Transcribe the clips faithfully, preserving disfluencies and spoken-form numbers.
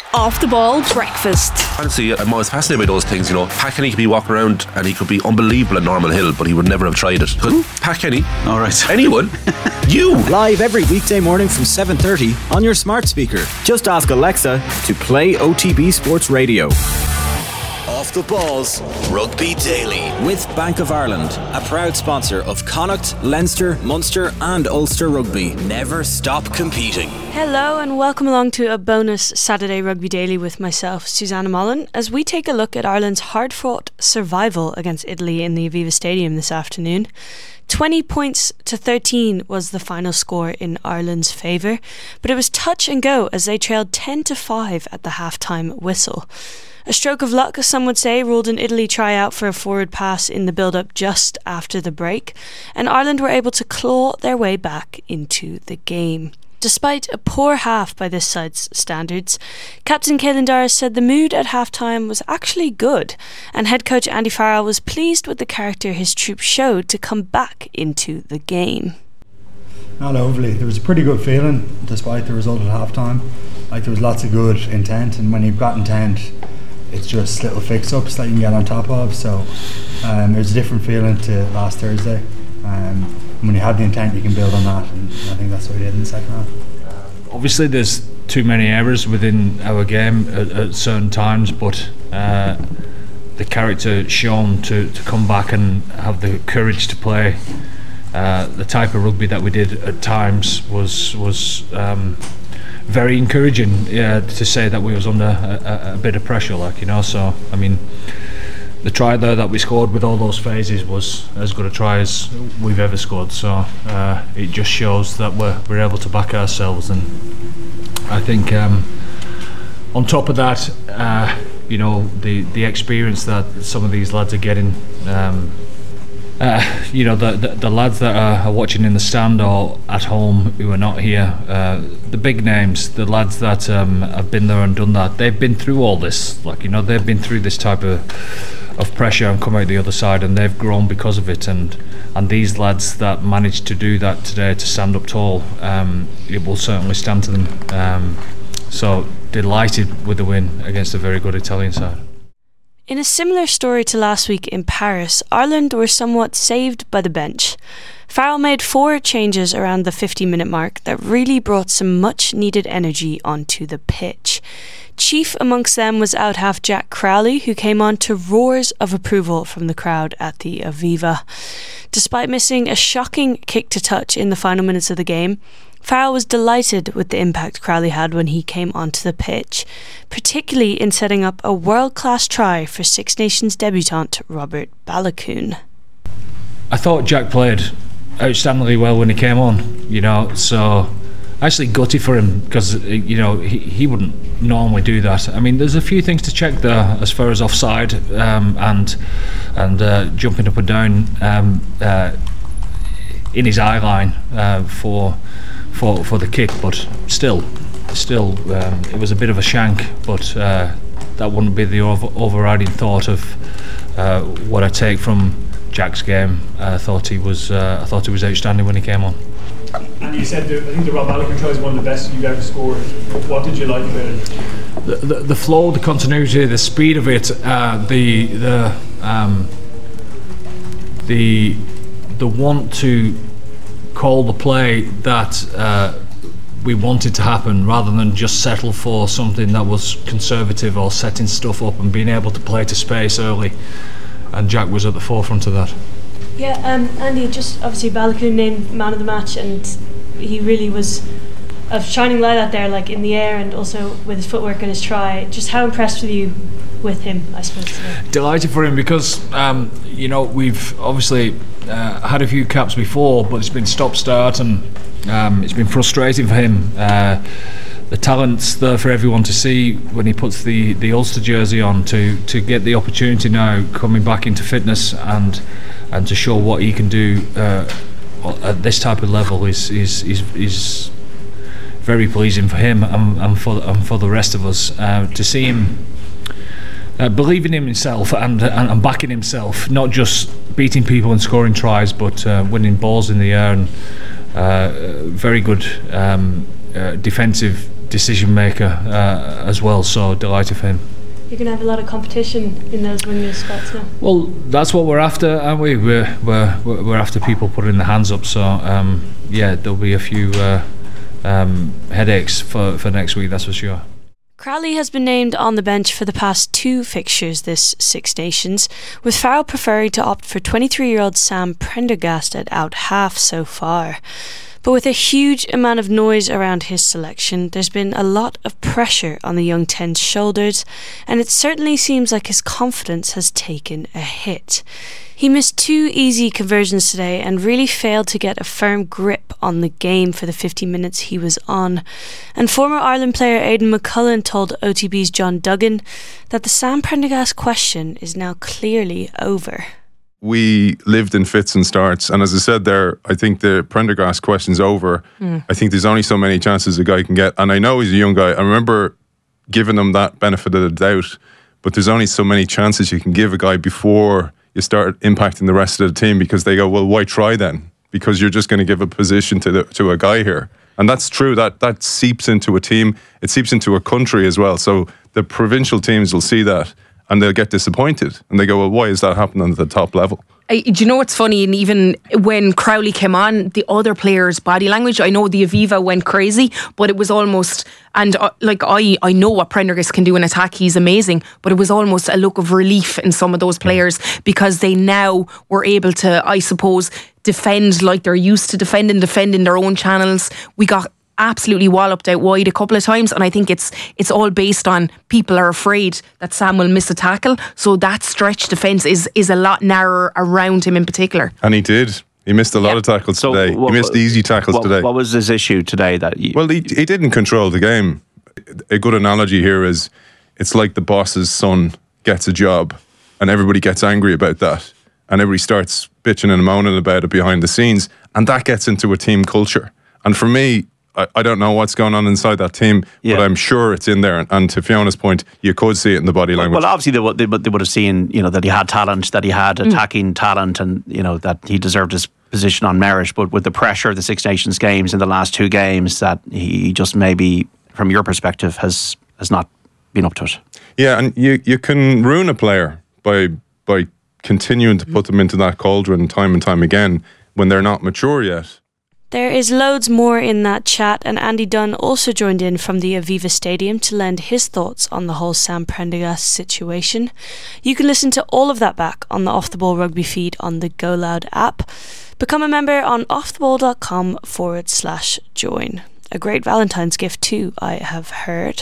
Off the ball breakfast. Honestly, I'm always fascinated by those things, you know. Pat Kenny could be walking around and he could be unbelievable at Normal Hill, but he would never have tried it. Couldn't Pat Kenny? All right. Anyone? You? Live every weekday morning from seven thirty on your smart speaker. Just ask Alexa to play O T B Sports Radio. Off the Balls Rugby Daily with Bank of Ireland, a proud sponsor of Connacht, Leinster, Munster and Ulster Rugby. Never stop competing. Hello and welcome along to a bonus Saturday Rugby Daily with myself, Susanna Mullen, as we take a look at Ireland's hard-fought survival against Italy in the Aviva Stadium this afternoon. twenty points to thirteen was the final score in Ireland's favour, but it was touch and go as they trailed ten to five at the half-time whistle. A stroke of luck, some would say, ruled an Italy try out for a forward pass in the build-up just after the break, and Ireland were able to claw their way back into the game. Despite a poor half by this side's standards, Captain Caelan Doris said the mood at half-time was actually good, and head coach Andy Farrell was pleased with the character his troops showed to come back into the game. Not overly. There was a pretty good feeling despite the result at half-time. Like, there was lots of good intent, and when you've got intent, it's just little fix-ups that you can get on top of. So um, there's a different feeling to last Thursday. Um, when you have the intent, you can build on that, and I think that's what we did in the second half. Obviously there's too many errors within our game at, at certain times, but uh, the character shown to, to come back and have the courage to play uh, the type of rugby that we did at times was was um, very encouraging. Yeah, to say that we was under a, a, a bit of pressure, like, you know. So I mean, the try there that we scored with all those phases was as good a try as we've ever scored. So uh, it just shows that we're we're able to back ourselves, and I think um, on top of that, uh, you know, the the experience that some of these lads are getting. Um, Uh, you know, the, the the lads that are, are watching in the stand or at home who are not here, uh, the big names, the lads that um, have been there and done that, they've been through all this. Like, you know, they've been through this type of of pressure and come out the other side, and they've grown because of it. And and these lads that managed to do that today, to stand up tall, um, it will certainly stand to them. Um, so delighted with the win against a very good Italian side. In a similar story to last week in Paris, Ireland were somewhat saved by the bench. Farrell made four changes around the fifty-minute mark that really brought some much-needed energy onto the pitch. Chief amongst them was out-half Jack Crowley, who came on to roars of approval from the crowd at the Aviva. Despite missing a shocking kick to touch in the final minutes of the game, Farrell was delighted with the impact Crowley had when he came onto the pitch, particularly in setting up a world-class try for Six Nations debutant Robert Baloucoune. I thought Jack played outstandingly well when he came on, you know, so actually gutted for him because, you know, he, he wouldn't normally do that. I mean, there's a few things to check there as far as offside um, and and uh, jumping up and down um, uh, in his eye line uh, for for for the kick, but still still um, it was a bit of a shank, but uh, that wouldn't be the over- overriding thought of uh, what I take from Jack's game. uh, I thought he was uh, I thought he was outstanding when he came on. And you said that, I think the Rob Baloucoune try is one of the best you've ever scored. What did you like about it? The, the, the flow, the continuity, the speed of it, uh, the the um, the the want to call the play that uh, we wanted to happen, rather than just settle for something that was conservative or setting stuff up, and being able to play to space early. And Jack was at the forefront of that. Yeah, um, Andy, just obviously Baloucoune named man of the match, and he really was a shining light out there, like in the air and also with his footwork and his try. Just how impressed were you with him, I suppose, today? Delighted for him because, um, you know, we've obviously uh, had a few caps before, but it's been stop-start, and um, it's been frustrating for him. Uh, the talent's there for everyone to see when he puts the, the Ulster jersey on, to, to get the opportunity now coming back into fitness and and to show what he can do uh, at this type of level is is is, is very pleasing for him and, and for and for the rest of us. Uh, to see him uh, believing in himself and, and and backing himself, not just beating people and scoring tries, but uh, winning balls in the air, and uh, very good um, uh, defensive decision maker uh, as well. So delighted for him. You're going to have a lot of competition in those wingers spots now. Well, that's what we're after, aren't we? We're we're we're after people putting their hands up. So um, yeah, there'll be a few uh, um, headaches for for next week. That's for sure. Crowley has been named on the bench for the past two fixtures this Six Nations, with Farrell preferring to opt for twenty-three-year-old Sam Prendergast at out half so far. But with a huge amount of noise around his selection, there's been a lot of pressure on the young ten's shoulders, and it certainly seems like his confidence has taken a hit. He missed two easy conversions today and really failed to get a firm grip on the game for the fifty minutes he was on. And former Ireland player Aidan McCullen told O T B's John Duggan that the Sam Prendergast question is now clearly over. We lived in fits and starts, and as I said there, I think the Prendergast question's over. Mm. I think there's only so many chances a guy can get, and I know he's a young guy. I remember giving him that benefit of the doubt, but there's only so many chances you can give a guy before you start impacting the rest of the team, because they go, well, why try then? Because you're just going to give a position to the, to a guy here. And that's true, that that seeps into a team, it seeps into a country as well. So the provincial teams will see that and they'll get disappointed, and they go, well, why is that happening at the top level? I, do you know what's funny? And even when Crowley came on, the other players' body language, I know the Aviva went crazy, but it was almost, and uh, like I, I know what Prendergast can do in attack, he's amazing, but it was almost a look of relief in some of those players, because they now were able to, I suppose, defend like they're used to defending, defend in their own channels. We got absolutely walloped out wide a couple of times, and I think it's it's all based on people are afraid that Sam will miss a tackle, so that stretch defence is is a lot narrower around him in particular. And he did. He missed a lot yeah. of tackles so today. What, he missed easy tackles what, today. What was his issue today? That you- Well, he, he didn't control the game. A good analogy here is it's like the boss's son gets a job and everybody gets angry about that, and everybody starts bitching and moaning about it behind the scenes, and that gets into a team culture. And for me, I don't know what's going on inside that team, yeah. but I'm sure it's in there. And to Fiona's point, you could see it in the body language. Well, obviously they would, they would, they would have seen, you know, that he had talent, that he had attacking mm. talent, and you know that he deserved his position on merit. But with the pressure of the Six Nations games in the last two games, that he just maybe, from your perspective, has has not been up to it. Yeah, and you you can ruin a player by by continuing to put them into that cauldron time and time again when they're not mature yet. There is loads more in that chat, and Andy Dunn also joined in from the Aviva Stadium to lend his thoughts on the whole Sam Prendergast situation. You can listen to all of that back on the Off The Ball Rugby feed on the Go Loud app. Become a member on offtheball.com forward slash join. A great Valentine's gift too, I have heard.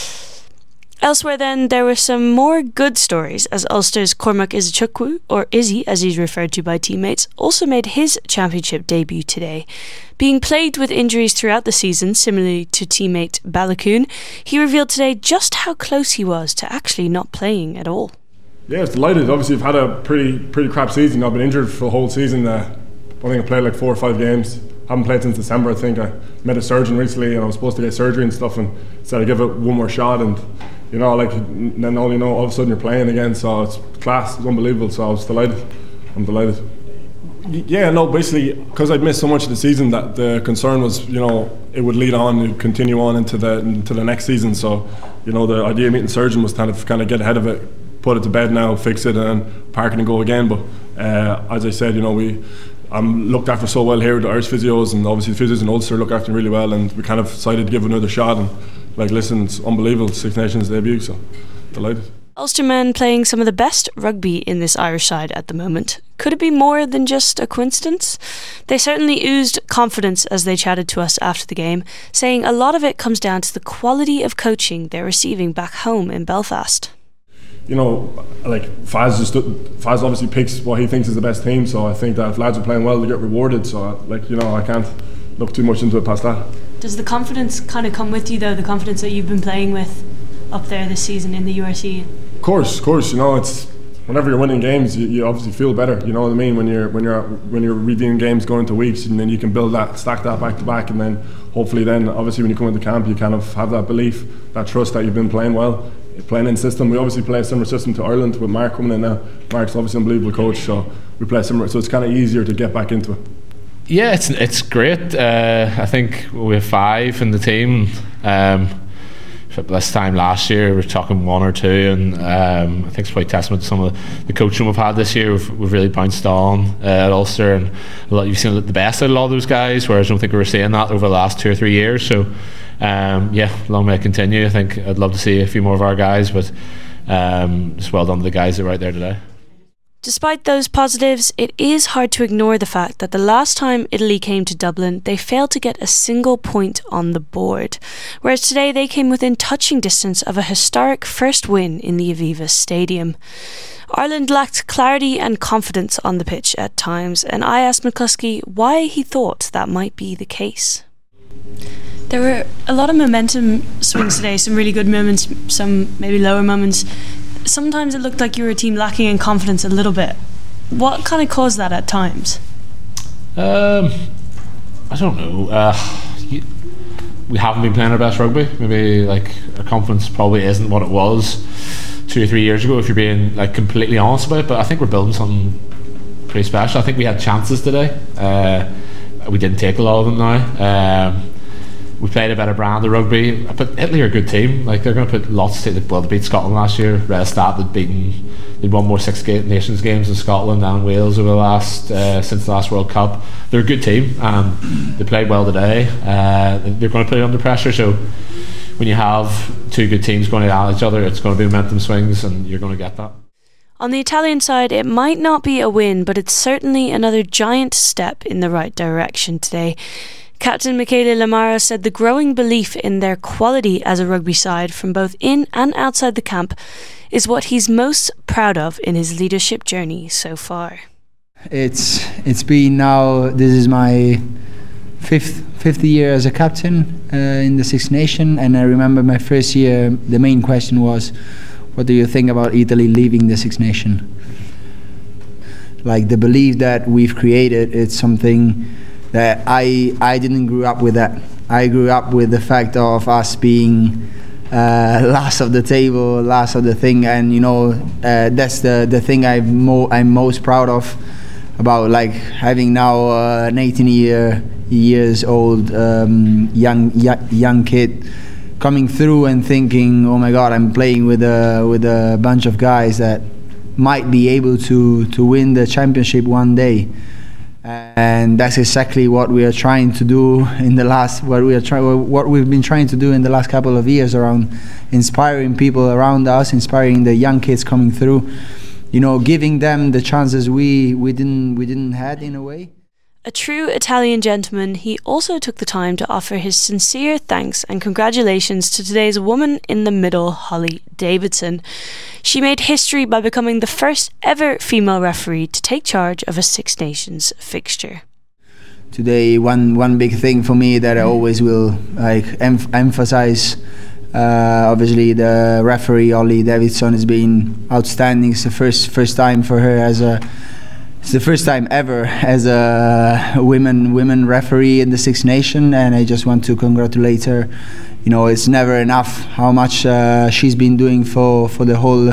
Elsewhere then, there were some more good stories, as Ulster's Cormac Izuchukwu, or Izzy as he's referred to by teammates, also made his championship debut today. Being plagued with injuries throughout the season, similarly to teammate Balakoon, he revealed today just how close he was to actually not playing at all. Yeah, I was delighted. Obviously, I've had a pretty pretty crap season. I've been injured for the whole season. Uh, I think I played like four or five games. Haven't played since December, I think. I met a surgeon recently, and I was supposed to get surgery and stuff, and said I'd give it one more shot, and you know, like, then all you know, all of a sudden you're playing again, so it's class, it's unbelievable, so I was delighted. I'm delighted. Yeah, no, basically, because I'd missed so much of the season, that the concern was, you know, it would lead on, it would continue on into the into the next season, so, you know, the idea of meeting the surgeon was kind of kind of get ahead of it, put it to bed now, fix it, and park it and go again, but uh, as I said, you know, we I'm looked after so well here with the Irish physios, and obviously the physios in Ulster look after me really well, and we kind of decided to give it another shot, and like, listen, it's unbelievable, Six Nations debut, so delighted. Ulstermen playing some of the best rugby in this Irish side at the moment. Could it be more than just a coincidence? They certainly oozed confidence as they chatted to us after the game, saying a lot of it comes down to the quality of coaching they're receiving back home in Belfast. You know, like, Faz just Faz obviously picks what he thinks is the best team, so I think that if lads are playing well, they get rewarded, so, like, you know, I can't look too much into it past that. Does the confidence kind of come with you, though, the confidence that you've been playing with up there this season in the U R C? Of course, of course. You know, it's whenever you're winning games, you, you obviously feel better. You know what I mean? When you're when you're when you're reviewing games going into weeks, and then you can build that, stack that back to back, and then hopefully, then obviously when you come into camp, you kind of have that belief, that trust that you've been playing well, you're playing in system. We obviously play a similar system to Ireland with Mark coming in now. Mark's obviously an unbelievable coach, so we play similar. So it's kind of easier to get back into it. Yeah, it's it's great. Uh, I think we have five in the team. Um, this time last year we were talking one or two, and um, I think it's quite testament to some of the coaching we've had this year. We've, we've really bounced on uh, at Ulster, and a lot, you've seen the best out of a lot of those guys, whereas I don't think we were seeing that over the last two or three years. So um, yeah, long may it continue. I think I'd love to see a few more of our guys, but um, just well done to the guys that are out there today. Despite those positives, it is hard to ignore the fact that the last time Italy came to Dublin, they failed to get a single point on the board, whereas today they came within touching distance of a historic first win in the Aviva Stadium. Ireland lacked clarity and confidence on the pitch at times, and I asked McCluskey why he thought that might be the case. There were a lot of momentum swings today, some really good moments, some maybe lower moments. Sometimes it looked like you were a team lacking in confidence a little bit. What kind of caused that at times? Um, I don't know. Uh, you, we haven't been playing our best rugby. Maybe like our confidence probably isn't what it was two or three years ago, if you're being like completely honest about it. But I think we're building something pretty special. I think we had chances today. Uh, we didn't take a lot of them now. Um, We played a better brand of rugby, but Italy are a good team. Like they're going to put lots to. Well, they beat Scotland last year. Red Stat had beaten. They'd won more Six Nations games in Scotland and Wales over the last uh, since the last World Cup. They're a good team, and they played well today. Uh, they're going to play under pressure. So when you have two good teams going at each other, it's going to be momentum swings, and you're going to get that. On the Italian side, it might not be a win, but it's certainly another giant step in the right direction today. Captain Michele Lamara said the growing belief in their quality as a rugby side from both in and outside the camp is what he's most proud of in his leadership journey so far. It's it's been now, this is my fifth fifth year as a captain uh, in the Six Nations, and I remember my first year, the main question was, what do you think about Italy leaving the Six Nations? Like the belief that we've created, it's something that I I didn't grow up with that. I grew up with the fact of us being uh, last of the table, last of the thing, and you know uh, that's the the thing I'm mo- I'm most proud of about like having now uh, an eighteen year years old um, young y- young kid coming through and thinking, oh my God, I'm playing with a with a bunch of guys that might be able to to win the championship one day. And that's exactly what we are trying to do in the last what we are trying what we've been trying to do in the last couple of years around inspiring people around us, inspiring the young kids coming through, you know, giving them the chances we we didn't we didn't had in a way. A true Italian gentleman, he also took the time to offer his sincere thanks and congratulations to today's woman in the middle, Holly Davidson. She made history by becoming the first ever female referee to take charge of a Six Nations fixture. Today, one one big thing for me that I always will like em- emphasize. Uh, obviously, the referee Holly Davidson has been outstanding. It's the first first time for her as a. It's the first time ever as a women women referee in the Six Nations, and I just want to congratulate her. You know, it's never enough how much uh, she's been doing for for the whole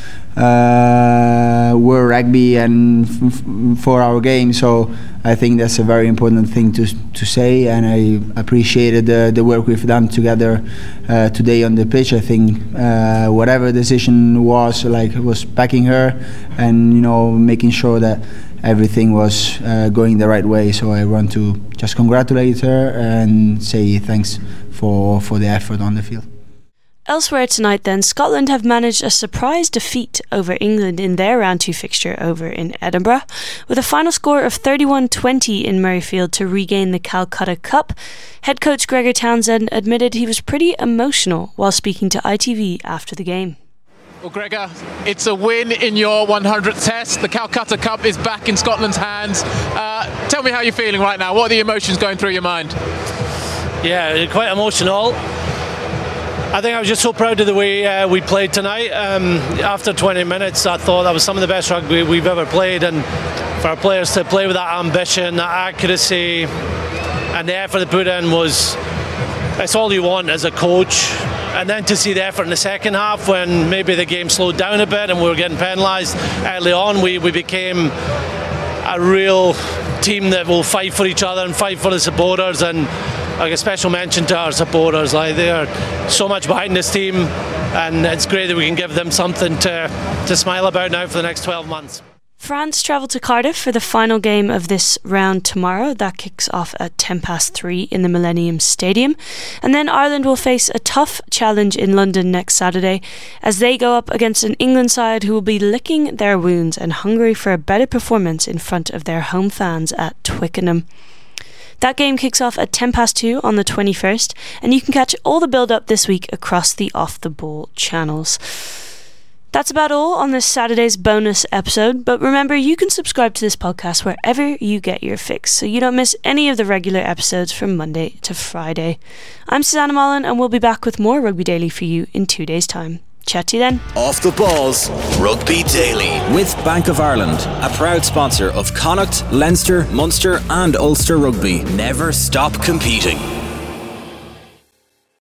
uh, world rugby and f- f- for our game. So I think that's a very important thing to to say, and I appreciated the, the work we've done together uh, today on the pitch. I think uh, whatever decision was, like, was backing her, and you know, making sure that everything was uh, going the right way. So I want to just congratulate her and say thanks for for the effort on the field. Elsewhere tonight then, Scotland have managed a surprise defeat over England in their round two fixture over in Edinburgh, with a final score of thirty-one twenty in Murrayfield to regain the Calcutta Cup. Head coach Gregor Townsend admitted he was pretty emotional while speaking to I T V after the game. Well, Gregor, it's a win in your one hundredth test. The Calcutta Cup is back in Scotland's hands. Uh, tell me how you're feeling right now. What are the emotions going through your mind? Yeah, quite emotional. I think I was just so proud of the way uh, we played tonight. Um, after twenty minutes, I thought that was some of the best rugby we've ever played, and for our players to play with that ambition, that accuracy, and the effort they put in was, it's all you want as a coach. And then to see the effort in the second half when maybe the game slowed down a bit and we were getting penalised early on, we, we became a real team that will fight for each other and fight for the supporters, and like a special mention to our supporters. Like, they are so much behind this team, and it's great that we can give them something to, to smile about now for the next twelve months. France travel to Cardiff for the final game of this round tomorrow. That kicks off at ten past three in the Millennium Stadium. And then Ireland will face a tough challenge in London next Saturday as they go up against an England side who will be licking their wounds and hungry for a better performance in front of their home fans at Twickenham. That game kicks off at ten past two on the twenty-first, and you can catch all the build-up this week across the Off the Ball channels. That's about all on this Saturday's bonus episode, but remember, you can subscribe to this podcast wherever you get your fix, so you don't miss any of the regular episodes from Monday to Friday. I'm Susanna Mullen, and we'll be back with more Rugby Daily for you in two days' time. Chat to you then. Off the Balls, Rugby Daily. With Bank of Ireland, a proud sponsor of Connacht, Leinster, Munster and Ulster Rugby. Never stop competing.